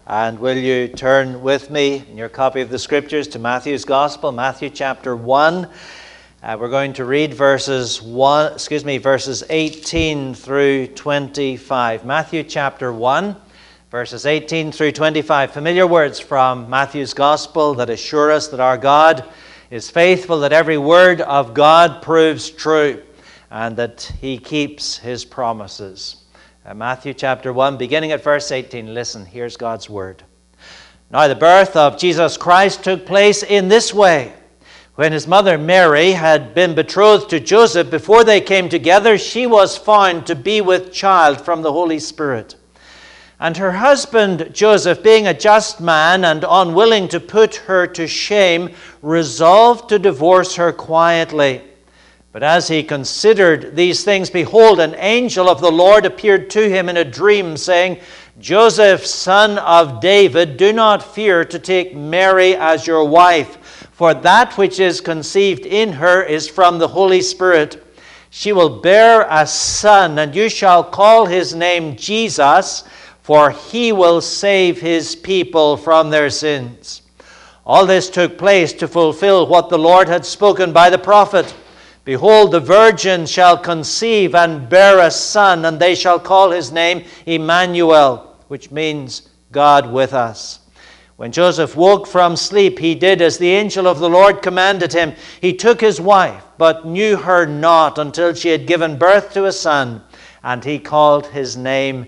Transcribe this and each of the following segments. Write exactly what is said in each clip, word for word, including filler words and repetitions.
And will you turn with me in your copy of the Scriptures to Matthew's Gospel, Matthew chapter one. Uh, we're going to read verses one, excuse me, verses eighteen through twenty-five. Matthew chapter one, verses eighteen through twenty-five. Familiar words from Matthew's Gospel that assure us that our God is faithful, that every word of God proves true, and that He keeps His promises. Uh, Matthew chapter one, beginning at verse eighteen. Listen, here's God's word. Now the birth of Jesus Christ took place in this way. When his mother Mary had been betrothed to Joseph, before they came together, she was found to be with child from the Holy Spirit. And her husband Joseph, being a just man and unwilling to put her to shame, resolved to divorce her quietly. But as he considered these things, behold, an angel of the Lord appeared to him in a dream, saying, Joseph, son of David, do not fear to take Mary as your wife, for that which is conceived in her is from the Holy Spirit. She will bear a son, and you shall call his name Jesus, for he will save his people from their sins. All this took place to fulfill what the Lord had spoken by the prophet. Behold, the virgin shall conceive and bear a son, and they shall call his name Emmanuel, which means God with us. When Joseph woke from sleep, he did as the angel of the Lord commanded him. He took his wife, but knew her not until she had given birth to a son, and he called his name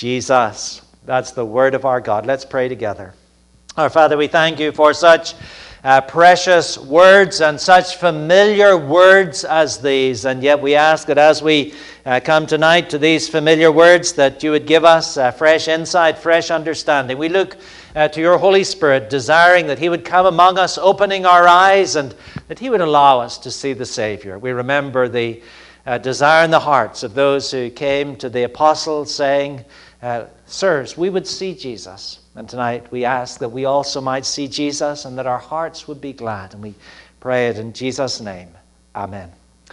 Jesus. That's the word of our God. Let's pray together. Our Father, we thank you for such Uh, precious words and such familiar words as these. And yet we ask that as we uh, come tonight to these familiar words, that you would give us uh, fresh insight, fresh understanding. We look uh, to your Holy Spirit, desiring that he would come among us, opening our eyes, and that he would allow us to see the Savior. We remember the uh, desire in the hearts of those who came to the apostles saying, uh, Sirs, we would see Jesus. And tonight we ask that we also might see Jesus and that our hearts would be glad. And we pray it in Jesus' name. Amen.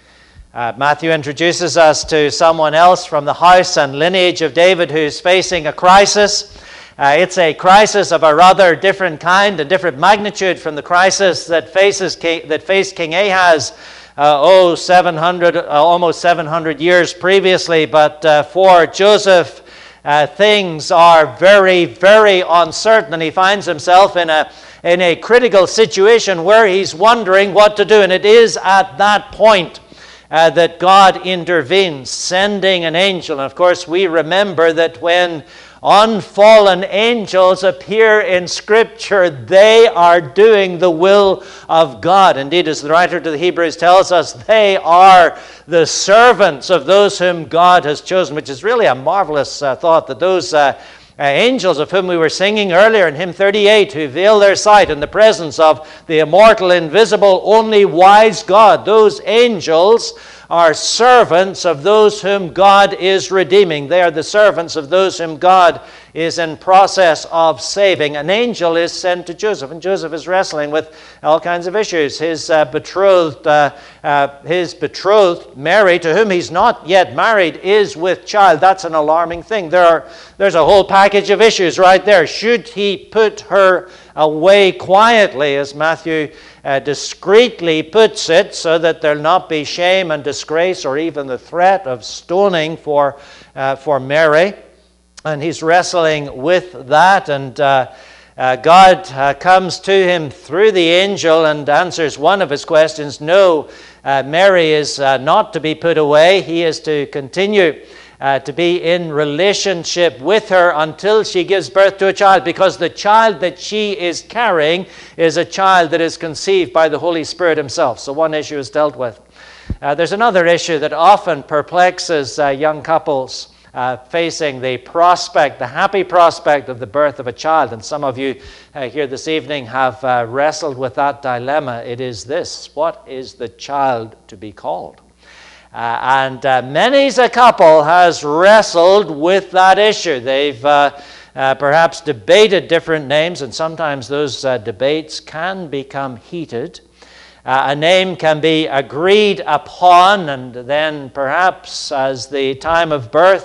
Uh, Matthew introduces us to someone else from the house and lineage of David who's facing a crisis. Uh, it's a crisis of a rather different kind, a different magnitude from the crisis that faces King, that faced King Ahaz uh, oh, seven hundred, uh, almost seven hundred years previously. But uh, for Joseph, Uh, things are very, very uncertain, and he finds himself in a in a critical situation where he's wondering what to do. And it is at that point uh, that God intervenes, sending an angel. And of course, we remember that when unfallen angels appear in Scripture, they are doing the will of God. Indeed, as the writer to the Hebrews tells us, they are the servants of those whom God has chosen, which is really a marvelous uh, thought, that those uh, uh, angels of whom we were singing earlier in hymn thirty-eight, who veil their sight in the presence of the immortal, invisible, only wise God, those angels are servants of those whom God is redeeming. They are the servants of those whom God is in process of saving. An angel is sent to Joseph, and Joseph is wrestling with all kinds of issues. His uh, betrothed, uh, uh, his betrothed Mary, to whom he's not yet married, is with child. That's an alarming thing. There are, there's a whole package of issues right there. Should he put her away quietly, as Matthew Uh, discreetly puts it, so that there'll not be shame and disgrace or even the threat of stoning for uh, for Mary? And he's wrestling with that, and uh, uh, God uh, comes to him through the angel and answers one of his questions. No, uh, Mary is uh, not to be put away. He is to continue Uh, to be in relationship with her until she gives birth to a child, because the child that she is carrying is a child that is conceived by the Holy Spirit himself. So one issue is dealt with. Uh, there's another issue that often perplexes uh, young couples uh, facing the prospect, the happy prospect of the birth of a child. And some of you uh, here this evening have uh, wrestled with that dilemma. It is this: what is the child to be called? Uh, and uh, many's a couple has wrestled with that issue. They've uh, uh, perhaps debated different names, and sometimes those uh, debates can become heated. Uh, a name can be agreed upon, and then perhaps as the time of birth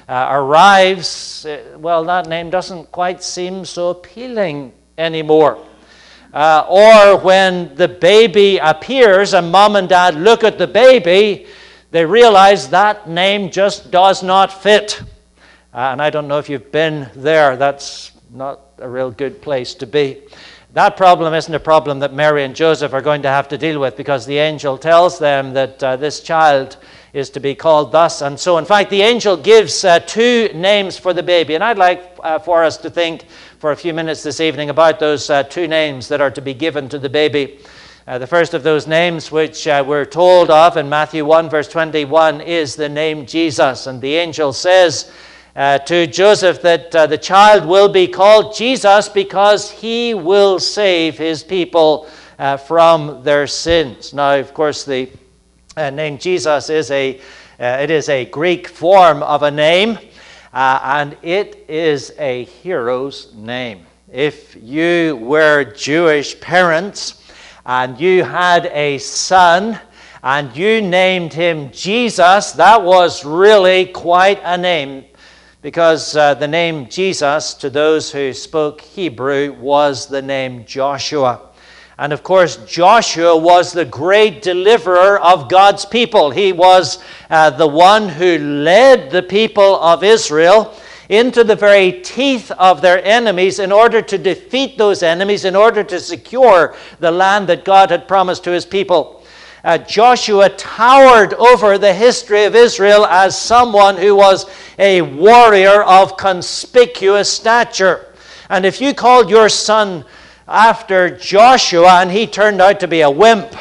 uh, arrives, uh, well, that name doesn't quite seem so appealing anymore. Uh, or when the baby appears and mom and dad look at the baby, they realize that name just does not fit. Uh, and I don't know if you've been there. That's not a real good place to be. That problem isn't a problem that Mary and Joseph are going to have to deal with, because the angel tells them that uh, this child is to be called thus and so. In fact, the angel gives uh, two names for the baby. And I'd like uh, for us to think for a few minutes this evening about those uh, two names that are to be given to the baby. Uh, the first of those names, which uh, we're told of in Matthew one, verse twenty-one, is the name Jesus. And the angel says uh, to Joseph that uh, the child will be called Jesus because he will save his people uh, from their sins. Now, of course, the uh, name Jesus is a uh, it is a Greek form of a name, uh, and it is a hero's name. If you were Jewish parents and you had a son and you named him Jesus, that was really quite a name, because uh, the name Jesus, to those who spoke Hebrew, was the name Joshua. And of course, Joshua was the great deliverer of God's people. He was uh, the one who led the people of Israel into the very teeth of their enemies in order to defeat those enemies, in order to secure the land that God had promised to his people. Uh, Joshua towered over the history of Israel as someone who was a warrior of conspicuous stature. And if you called your son after Joshua and he turned out to be a wimp,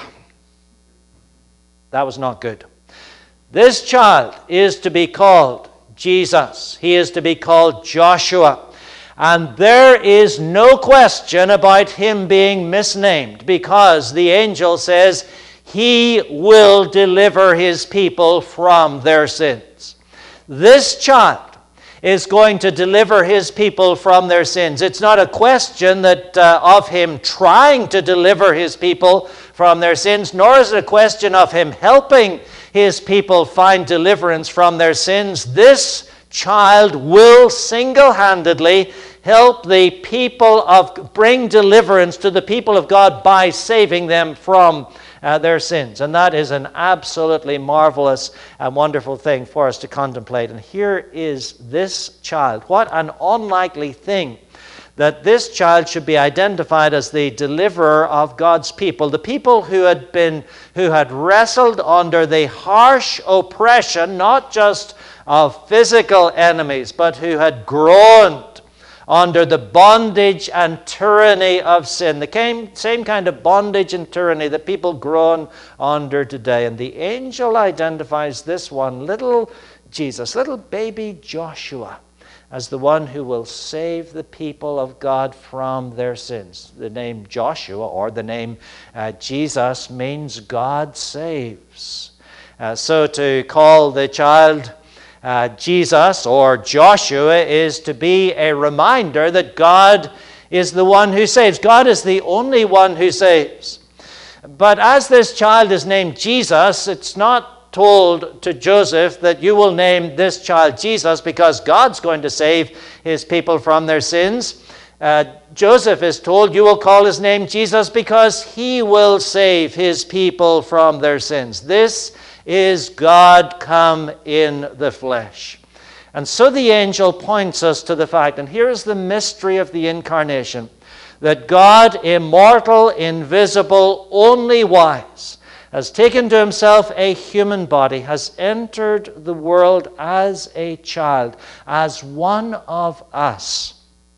that was not good. This child is to be called Jesus. He is to be called Joshua. And there is no question about him being misnamed, because the angel says he will deliver his people from their sins. This child is going to deliver his people from their sins. It's not a question that uh, of him trying to deliver his people from their sins, nor is it a question of him helping his people find deliverance from their sins. This child will single-handedly help the people of, bring deliverance to the people of God by saving them from Uh, their sins. And that is an absolutely marvelous and wonderful thing for us to contemplate. And here is this child. What an unlikely thing that this child should be identified as the deliverer of God's people, the people who had been, who had wrestled under the harsh oppression, not just of physical enemies, but who had groaned under the bondage and tyranny of sin, the same kind of bondage and tyranny that people groan under today. And the angel identifies this one, little Jesus, little baby Joshua, as the one who will save the people of God from their sins. The name Joshua, or the name uh, Jesus, means God saves. Uh, so to call the child Uh, Jesus or Joshua is to be a reminder that God is the one who saves. God is the only one who saves. But as this child is named Jesus, it's not told to Joseph that you will name this child Jesus because God's going to save his people from their sins. Uh, Joseph is told you will call his name Jesus because he will save his people from their sins. This is God come in the flesh. And so the angel points us to the fact, and here is the mystery of the incarnation, that God, immortal, invisible, only wise, has taken to himself a human body, has entered the world as a child, as one of us,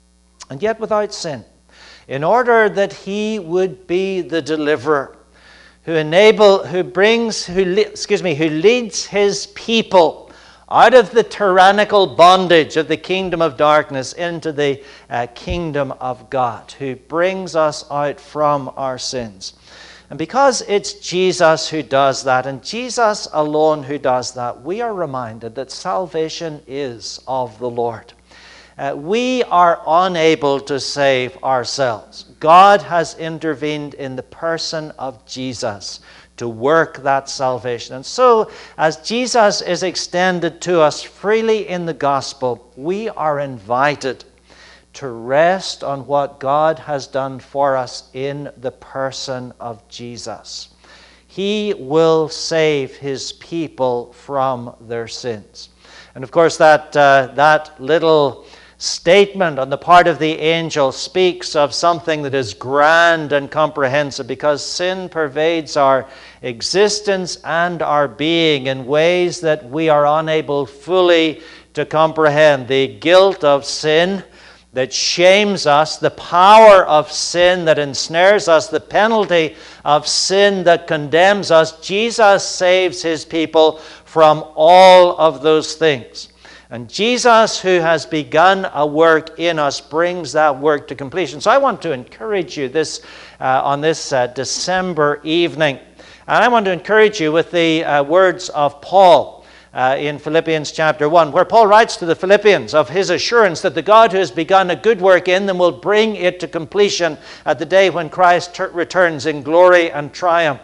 and yet without sin, in order that he would be the deliverer, who enable, who brings, who excuse me, who leads his people out of the tyrannical bondage of the kingdom of darkness into the uh, kingdom of God, who brings us out from our sins. And because it's Jesus who does that, and Jesus alone who does that, we are reminded that salvation is of the Lord. Uh, we are unable to save ourselves. God has intervened in the person of Jesus to work that salvation. And so, as Jesus is extended to us freely in the gospel, we are invited to rest on what God has done for us in the person of Jesus. He will save his people from their sins. And of course, that, uh, that little statement on the part of the angel speaks of something that is grand and comprehensive, because sin pervades our existence and our being in ways that we are unable fully to comprehend. The guilt of sin that shames us, the power of sin that ensnares us, the penalty of sin that condemns us. Jesus saves his people from all of those things. And Jesus, who has begun a work in us, brings that work to completion. So I want to encourage you this uh, on this uh, December evening. And I want to encourage you with the uh, words of Paul Uh, in Philippians chapter one, where Paul writes to the Philippians of his assurance that the God who has begun a good work in them will bring it to completion at the day when Christ ter- returns in glory and triumph.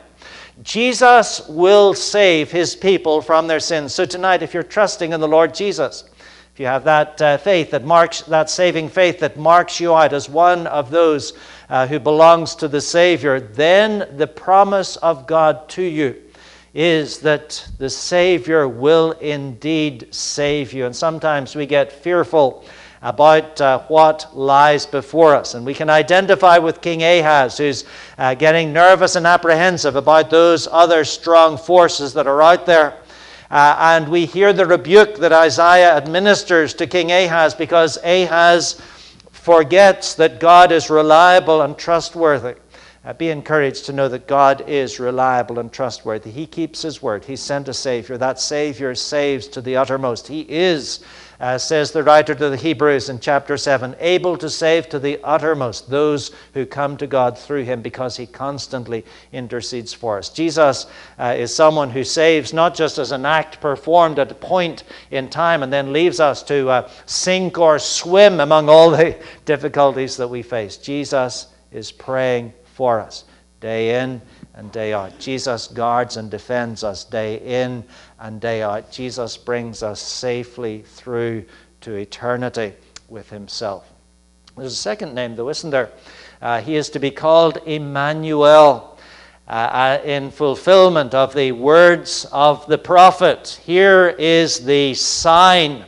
Jesus will save his people from their sins. So tonight, if you're trusting in the Lord Jesus, if you have that uh, faith that marks, that saving faith that marks you out as one of those uh, who belongs to the Savior, then the promise of God to you is that the Savior will indeed save you. And sometimes we get fearful about uh, what lies before us. And we can identify with King Ahaz, who's uh, getting nervous and apprehensive about those other strong forces that are out there. Uh, and we hear the rebuke that Isaiah administers to King Ahaz, because Ahaz forgets that God is reliable and trustworthy. Uh, be encouraged to know that God is reliable and trustworthy. He keeps his word. He sent a Savior. That Savior saves to the uttermost. He is, uh, says the writer to the Hebrews in chapter seven, able to save to the uttermost those who come to God through him, because he constantly intercedes for us. Jesus uh, is someone who saves not just as an act performed at a point in time and then leaves us to uh, sink or swim among all the difficulties that we face. Jesus is praying for us day in and day out. Jesus guards and defends us day in and day out. Jesus brings us safely through to eternity with himself. There's a second name though, isn't there? Uh, he is to be called Emmanuel, uh, uh, in fulfillment of the words of the prophet. Here is the sign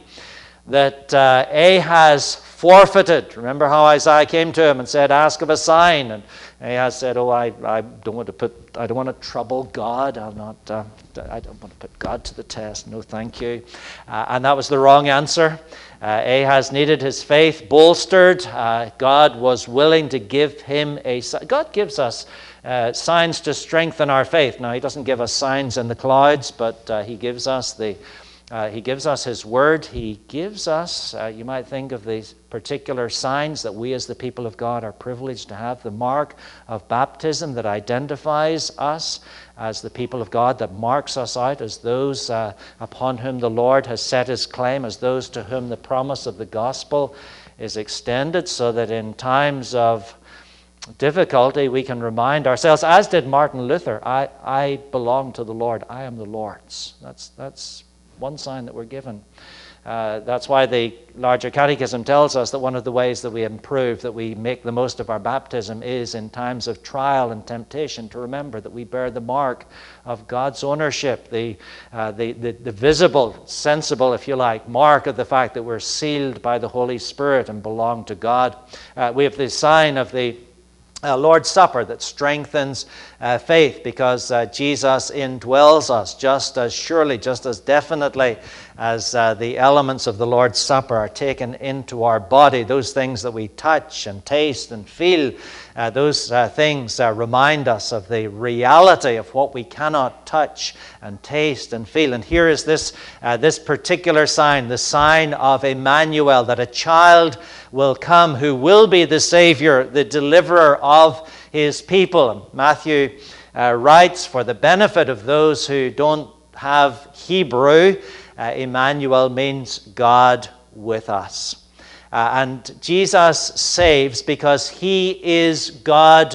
that uh, Ahaz forfeited. Remember how Isaiah came to him and said, "Ask of a sign." And Ahaz said, "Oh, I, I don't want to put, I don't want to trouble God. I'll not, uh, I don't want to put God to the test. No, thank you." Uh, and that was the wrong answer. Uh, Ahaz needed his faith bolstered. Uh, God was willing to give him a. God gives us uh, signs to strengthen our faith. Now, he doesn't give us signs in the clouds, but uh, he gives us the. Uh, he gives us his word. He gives us, uh, you might think of these particular signs that we as the people of God are privileged to have. The mark of baptism that identifies us as the people of God, that marks us out as those uh, upon whom the Lord has set his claim, as those to whom the promise of the gospel is extended, so that in times of difficulty we can remind ourselves, as did Martin Luther, I, I belong to the Lord. I am the Lord's. That's that's one sign that we're given. Uh, that's why the larger catechism tells us that one of the ways that we improve, that we make the most of our baptism, is in times of trial and temptation to remember that we bear the mark of God's ownership, the, uh, the, the, the visible, sensible, if you like, mark of the fact that we're sealed by the Holy Spirit and belong to God. Uh, we have the sign of the Uh, Lord's Supper that strengthens uh, faith, because uh, Jesus indwells us just as surely, just as definitely as uh, the elements of the Lord's Supper are taken into our body. Those things that we touch and taste and feel, uh, those uh, things uh, remind us of the reality of what we cannot touch and taste and feel. And here is this, uh, this particular sign, the sign of Emmanuel, that a child will come who will be the Savior, the deliverer of his people. Matthew uh, writes, for the benefit of those who don't have Hebrew, uh, Emmanuel means God with us. Uh, and Jesus saves because he is God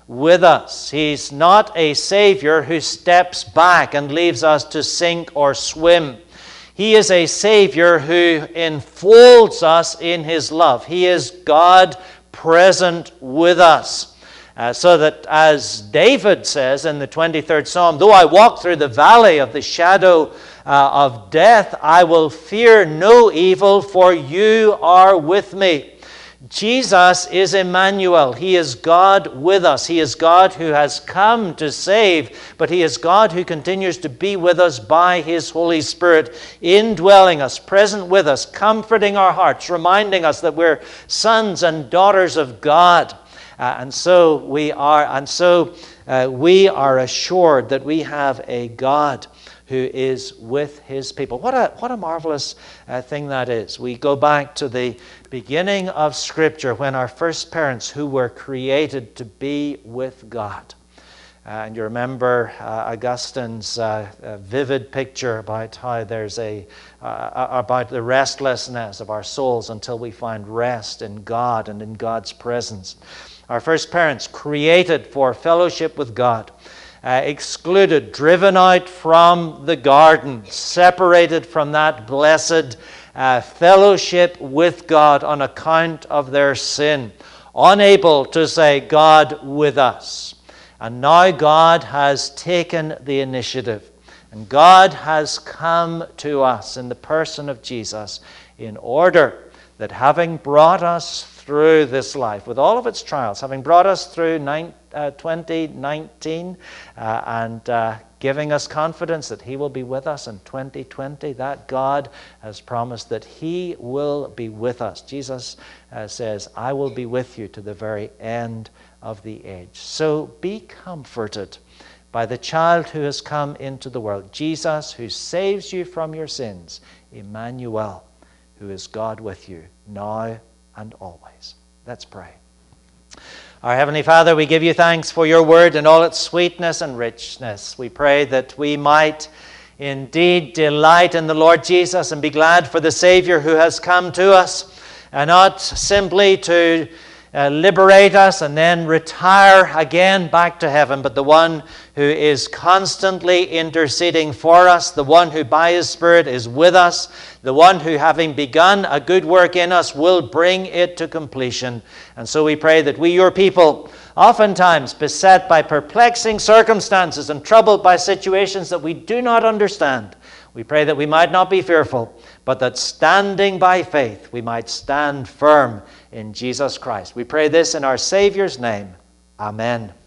with us. He's not a Savior who steps back and leaves us to sink or swim. He is a Savior who enfolds us in His love. He is God present with us. Uh, so that, as David says in the twenty-third Psalm, though I walk through the valley of the shadow uh, of death, I will fear no evil, for you are with me. Jesus is Emmanuel. He is God with us. He is God who has come to save, but He is God who continues to be with us by His Holy Spirit, indwelling us, present with us, comforting our hearts, reminding us that we're sons and daughters of God. Uh, and so we are, and so uh, we are assured that we have a God who is with His people. What a what a marvelous uh, thing that is. We go back to the beginning of Scripture when our first parents, who were created to be with God. Uh, and you remember uh, Augustine's uh, uh, vivid picture about how there's a uh, about the restlessness of our souls until we find rest in God and in God's presence. Our first parents, created for fellowship with God, uh, excluded, driven out from the garden, separated from that blessed uh, fellowship with God on account of their sin, unable to say, God with us. And now God has taken the initiative, and God has come to us in the person of Jesus in order that, having brought us through this life, with all of its trials, having brought us through twenty nineteen uh, and uh, giving us confidence that He will be with us in twenty twenty, that God has promised that He will be with us. Jesus uh, says, I will be with you to the very end of the age. So be comforted by the child who has come into the world, Jesus, who saves you from your sins, Emmanuel, who is God with you now and always. Let's pray. Our Heavenly Father, we give you thanks for your word and all its sweetness and richness. We pray that we might indeed delight in the Lord Jesus and be glad for the Savior who has come to us, and not simply to Uh, liberate us and then retire again back to heaven, but the one who is constantly interceding for us, the one who by His Spirit is with us, the one who, having begun a good work in us, will bring it to completion. And so we pray that we, your people, oftentimes beset by perplexing circumstances and troubled by situations that we do not understand, we pray that we might not be fearful, but that standing by faith, we might stand firm in Jesus Christ. We pray this in our Savior's name. Amen.